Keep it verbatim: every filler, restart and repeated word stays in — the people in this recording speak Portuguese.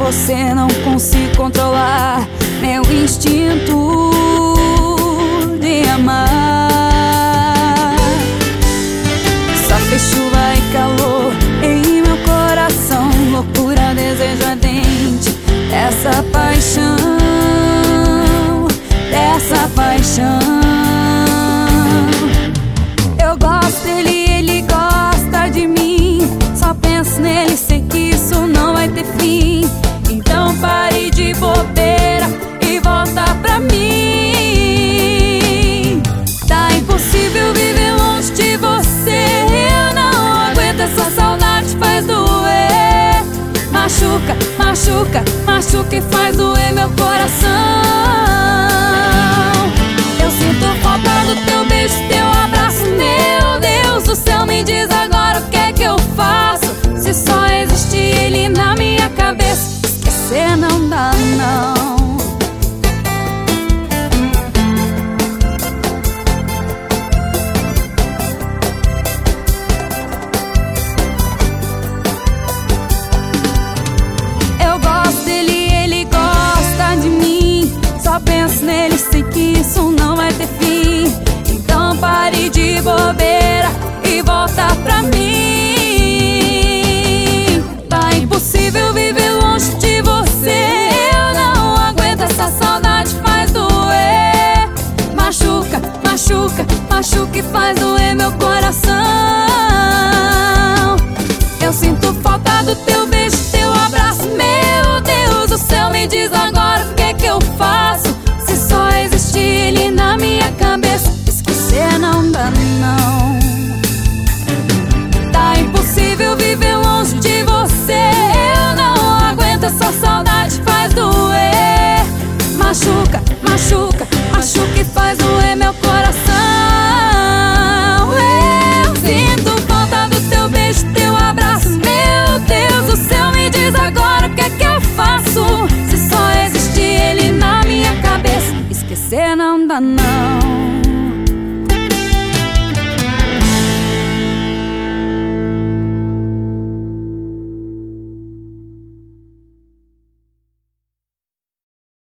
você não consigo controlar meu instinto de amar. Só fez chuva e calor em meu coração, loucura, desejo ardente dessa paixão, dessa paixão. Eu gosto dele, ele gosta de mim, só penso nele, sei que isso não vai ter fim. Então pare de bobeira e volta pra mim. Tá impossível viver longe de você, eu não aguento, essa saudade faz doer. Machuca, machuca, machuca e faz doer meu coração. Eu sinto falta do teu beijo, teu abraço, meu Deus do céu, me diz agora o que é que eu faço. Se só existe ele na minha cabeça, esquecer não dá não. Eu gosto dele, ele gosta de mim, só penso nele, sei que isso não vai ter fim. Então pare de bobeira e volta pra mim. Tá impossível viver longe de você, eu não aguento, essa saudade faz doer. Machuca, machuca, machuca e faz doer meu coração. Eu sinto falta do teu beijo, teu abraço, meu Deus do céu, me diz agora o que é que eu faço. Se só existe ele na minha cabeça, esquecer não dá não. Tá impossível viver longe de você, eu não aguento, essa saudade faz doer. Machuca, machuca, machuca e faz doer meu coração. Eu sinto falta do teu beijo, teu abraço, meu Deus do céu, me diz agora o que é que eu faço. Se só existe ele na minha cabeça, esquecer não dá não.